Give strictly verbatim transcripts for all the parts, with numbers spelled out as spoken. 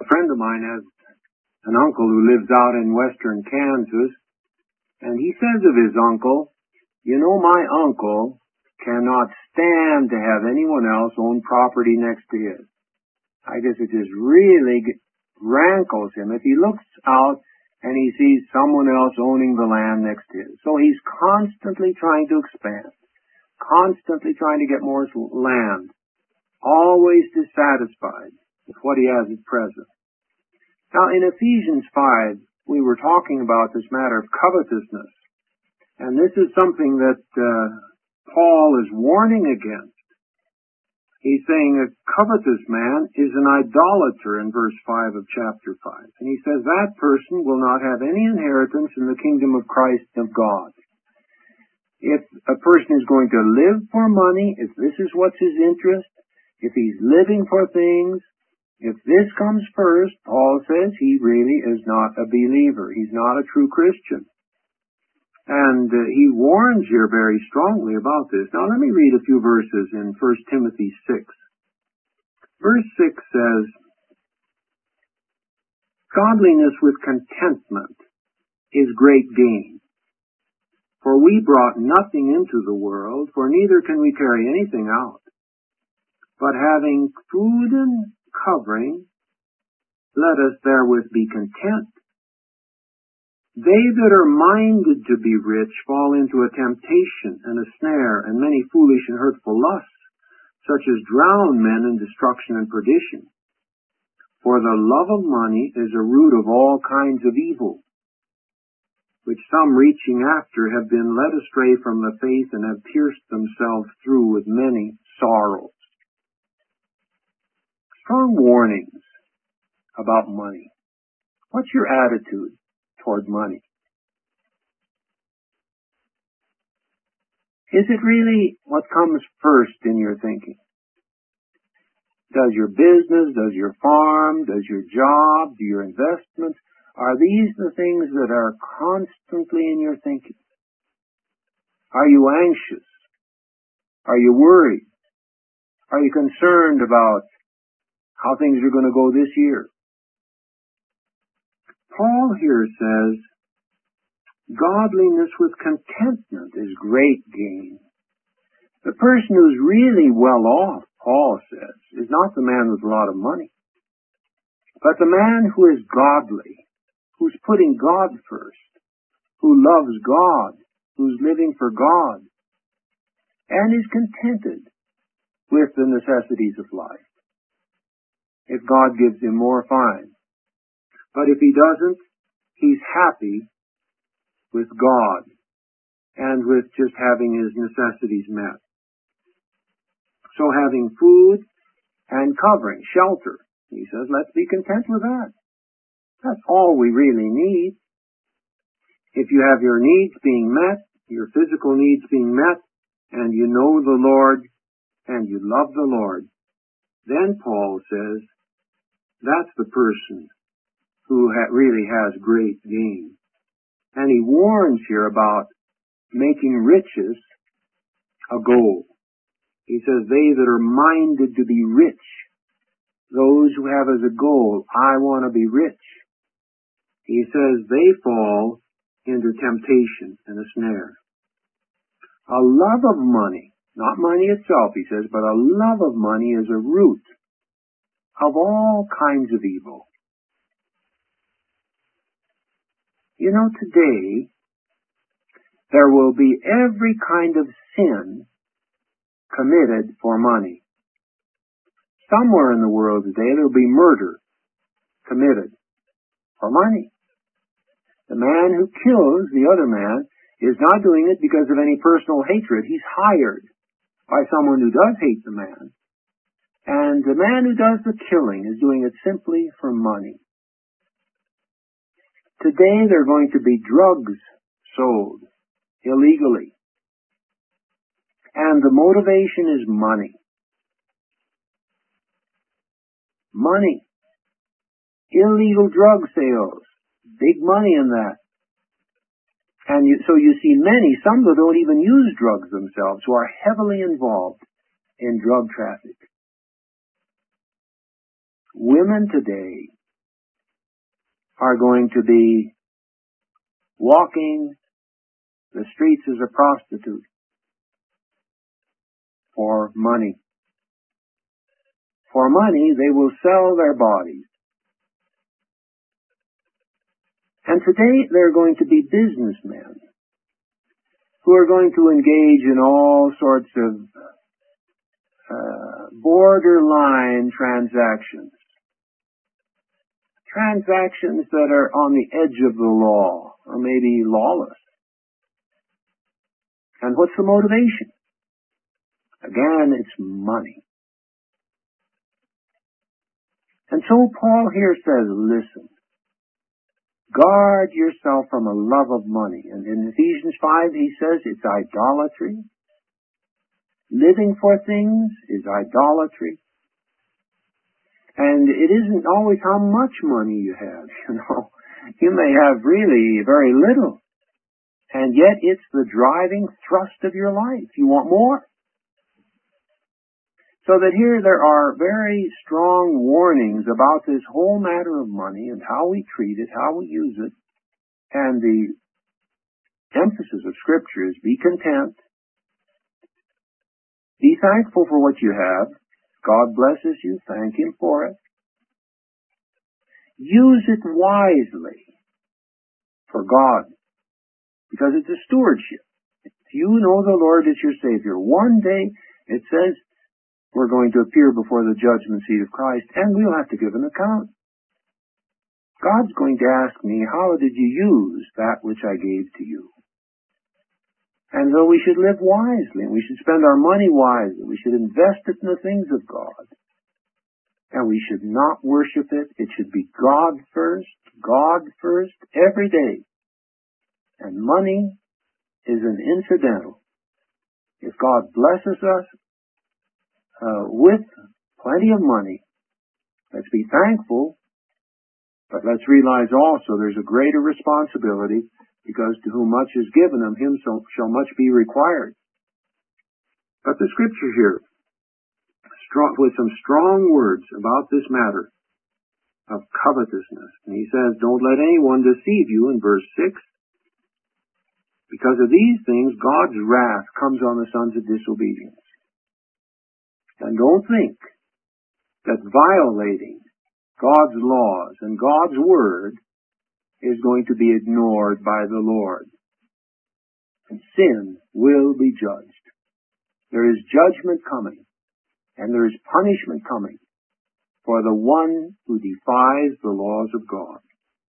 friend of mine has an uncle who lives out in western Kansas, and he says of his uncle, you know, my uncle cannot stand to have anyone else own property next to his. I guess it just really rankles him if he looks out and he sees someone else owning the land next to his. So he's constantly trying to expand, constantly trying to get more land, always dissatisfied with what he has at present. Now, in Ephesians five, we were talking about this matter of covetousness, and this is something that uh, Paul is warning against. He's saying a covetous man is an idolater in verse five of chapter five, and he says that person will not have any inheritance in the kingdom of Christ and of God. If a person is going to live for money, if this is what's his interest, if he's living for things, if this comes first, Paul says he really is not a believer. He's not a true Christian. And uh, he warns here very strongly about this. Now let me read a few verses in First Timothy six. Verse six says, godliness with contentment is great gain. For we brought nothing into the world, for neither can we carry anything out. But having food and covering, let us therewith be content. They that are minded to be rich fall into a temptation and a snare and many foolish and hurtful lusts, such as drown men in destruction and perdition. For the love of money is a root of all kinds of evil, which some reaching after have been led astray from the faith and have pierced themselves through with many sorrows. Strong warnings about money. What's your attitude toward money? Is it really what comes first in your thinking? Does your business, does your farm, does your job, do your investments, are these the things that are constantly in your thinking? Are you anxious? Are you worried? Are you concerned about how things are going to go this year? Paul here says, godliness with contentment is great gain. The person who's really well off, Paul says, is not the man with a lot of money, but the man who is godly, who's putting God first, who loves God, who's living for God, and is contented with the necessities of life. If God gives him more, fine. But if he doesn't, he's happy with God and with just having his necessities met. So having food and covering, shelter, he says, let's be content with that. That's all we really need. If you have your needs being met, your physical needs being met, and you know the Lord and you love the Lord, then Paul says, that's the person who ha- really has great gain. And he warns here about making riches a goal. He says, they that are minded to be rich, those who have as a goal, I want to be rich. He says they fall into temptation and a snare. A love of money, not money itself, he says, but a love of money is a root of all kinds of evil. You know, today, there will be every kind of sin committed for money. Somewhere in the world today, there will be murder committed for money. The man who kills the other man is not doing it because of any personal hatred. He's hired by someone who does hate the man. And the man who does the killing is doing it simply for money. Today there are going to be drugs sold illegally. And the motivation is money. Money. Illegal drug sales. Big money in that. And you, so you see many, some that don't even use drugs themselves, who are heavily involved in drug traffic. Women today are going to be walking the streets as a prostitute for money. For money, they will sell their bodies. And today, they're going to be businessmen who are going to engage in all sorts of uh, borderline transactions. Transactions that are on the edge of the law, or maybe lawless. And what's the motivation? Again, it's money. And so Paul here says, listen, guard yourself from a love of money. And in Ephesians five, he says it's idolatry. Living for things is idolatry. And it isn't always how much money you have, you know. You may have really very little. And yet it's the driving thrust of your life. You want more. So that here there are very strong warnings about this whole matter of money and how we treat it, how we use it. And the emphasis of Scripture is be content. Be thankful for what you have. God blesses you. Thank Him for it. Use it wisely for God, because it's a stewardship. If you know the Lord as your Savior, one day, it says, we're going to appear before the judgment seat of Christ, and we'll have to give an account. God's going to ask me, how did you use that which I gave to you? And so we should live wisely, and we should spend our money wisely. We should invest it in the things of God. And we should not worship it. It should be God first, God first, every day. And money is an incidental. If God blesses us uh, with plenty of money, let's be thankful, but let's realize also there's a greater responsibility, because to whom much is given of him so shall much be required. But the Scripture here, strong, with some strong words about this matter of covetousness. And he says, don't let anyone deceive you in verse six. Because of these things, God's wrath comes on the sons of disobedience. And don't think that violating God's laws and God's word is going to be ignored by the Lord. And sin will be judged. There is judgment coming, and there is punishment coming for the one who defies the laws of God.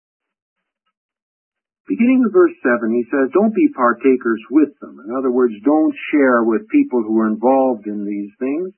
Beginning with verse seven, he says, don't be partakers with them. In other words, don't share with people who are involved in these things.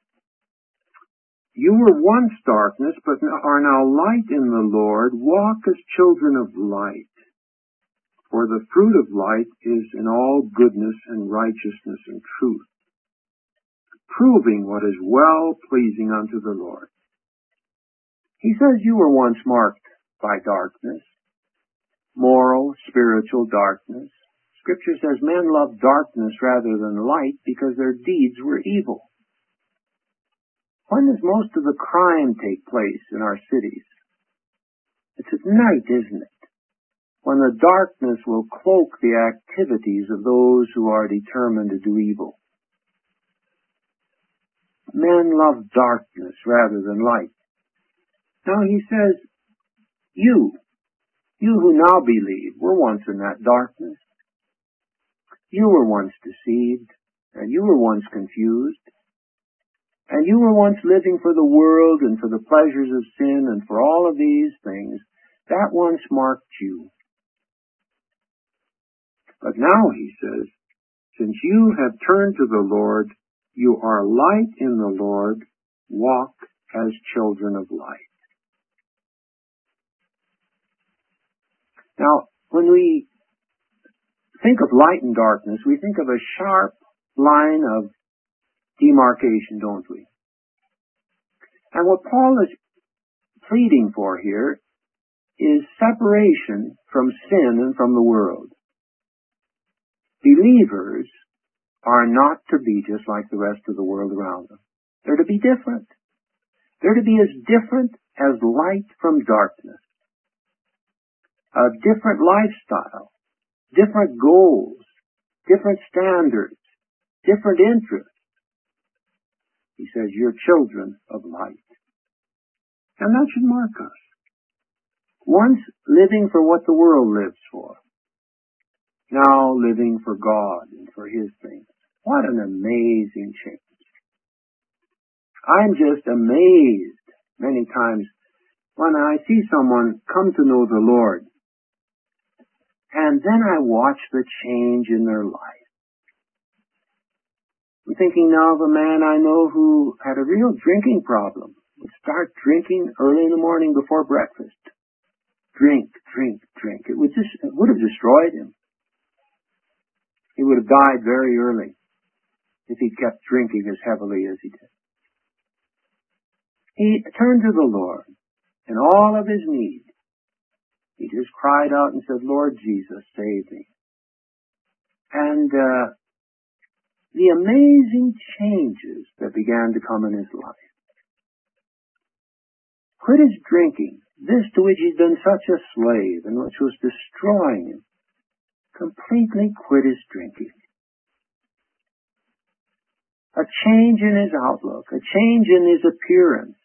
You were once darkness, but are now light in the Lord. Walk as children of light. For the fruit of light is in all goodness and righteousness and truth, proving what is well pleasing unto the Lord. He says you were once marked by darkness, moral, spiritual darkness. Scripture says men loved darkness rather than light because their deeds were evil. When does most of the crime take place in our cities? It's at night, isn't it? When the darkness will cloak the activities of those who are determined to do evil. Men love darkness rather than light. Now he says, you, you who now believe, were once in that darkness. You were once deceived, and you were once confused, and you were once living for the world and for the pleasures of sin and for all of these things. That once marked you. But now, he says, since you have turned to the Lord, you are light in the Lord, walk as children of light. Now, when we think of light and darkness, we think of a sharp line of demarcation, don't we? And what Paul is pleading for here is separation from sin and from the world. Believers are not to be just like the rest of the world around them. They're to be different. They're to be as different as light from darkness. a different lifestyle, different goals, different standards, different interests. He says, you're children of light. And that should mark us. Once living for what the world lives for, now living for God and for His things. What an amazing change. I'm just amazed many times when I see someone come to know the Lord, and then I watch the change in their life. I'm thinking now of a man I know who had a real drinking problem. Would start drinking early in the morning before breakfast. Drink, drink, drink. It would just, it would have destroyed him. He would have died very early if he kept drinking as heavily as he did. He turned to the Lord in all of his need. He just cried out and said, Lord Jesus, save me. And uh, the amazing changes that began to come in his life. Quit his drinking, this to which he'd been such a slave and which was destroying him. Completely quit his drinking. A change in his outlook, a change in his appearance.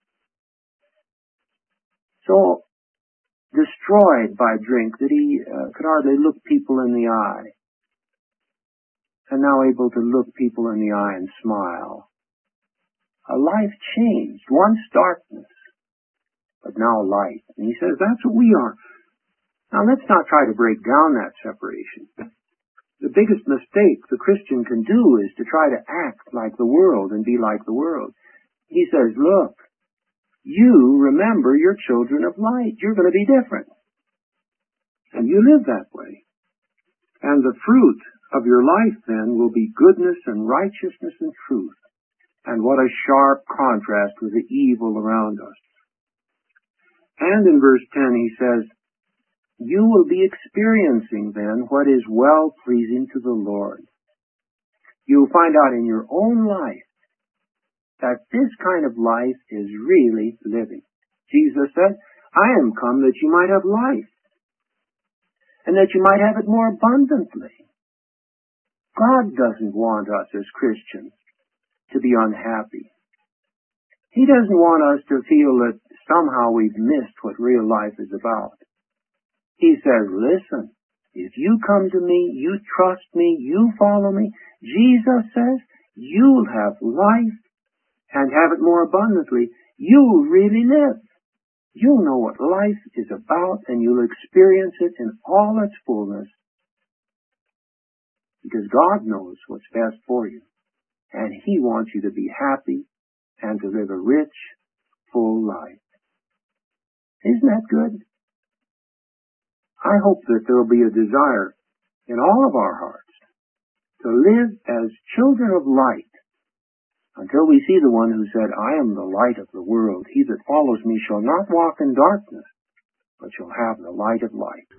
So destroyed by drink that he uh, could hardly look people in the eye. And now able to look people in the eye and smile. A life changed. Once darkness, but now light. And he says that's what we are. Now let's not try to break down that separation. The biggest mistake the Christian can do is to try to act like the world and be like the world. He says, look, you remember you're children of light. You're going to be different. And you live that way. And the fruit of your life then will be goodness and righteousness and truth. And what a sharp contrast with the evil around us. And in verse ten he says, you will be experiencing then what is well-pleasing to the Lord. You'll find out in your own life that this kind of life is really living. Jesus said, I am come that you might have life, and that you might have it more abundantly. God doesn't want us as Christians to be unhappy. He doesn't want us to feel that somehow we've missed what real life is about. He says, listen, if you come to me, you trust me, you follow me, Jesus says, you'll have life and have it more abundantly. You'll really live. You'll know what life is about and you'll experience it in all its fullness. Because God knows what's best for you. And He wants you to be happy and to live a rich, full life. Isn't that good? I hope that there will be a desire in all of our hearts to live as children of light until we see the one who said, I am the light of the world. He that follows me shall not walk in darkness, but shall have the light of life.